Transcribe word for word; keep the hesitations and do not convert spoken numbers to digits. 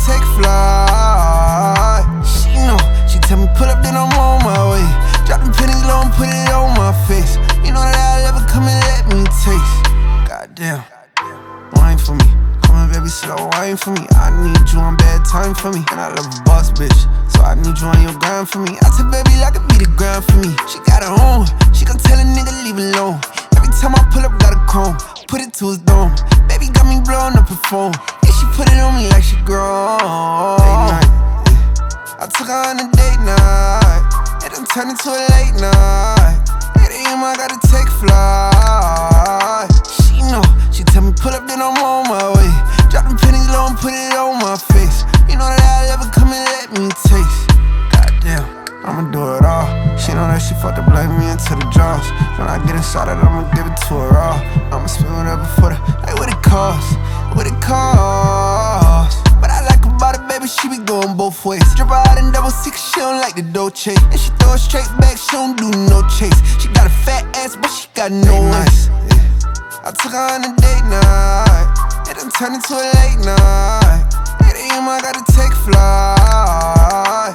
take flight. She know, she tell me pull up, then I'm on my way. Drop them pennies low and put it on my face. You know that I'll ever come and let me taste. Goddamn, wine for me. Come on, baby, slow wine for me. I need you on bad time for me. And I love a boss, bitch, so I need you on your grind for me. I said, baby, like it be the grind for me. She got her own, she gon' tell a nigga leave it alone. Every time I pull up, got a chrome, put it to his dome. Baby got me blowing up her phone. Yeah, she put it on me like she grown. Late night, yeah. I took her on a date night. It done turned into a late night. eight A M I gotta take flight. She know, she tell me pull up, then I'm on my way. Drop them pennies low and put it on my face. You know that I'll ever come and let me taste. Goddamn, I'ma do it all. She know that she fucked to blame me into the jaws. When I get inside it, I'ma give it to her raw. I'ma spend whatever for the, like what it costs, what it costs. But I like about it, baby, she be going both ways. Drip her out in double six, she don't like the Dolce. And she throw it straight back, she don't do no chase. She got a fat ass, but she got no waist. Yeah. I took her on a date night. It done turned into a late night. eight A M I gotta take flight.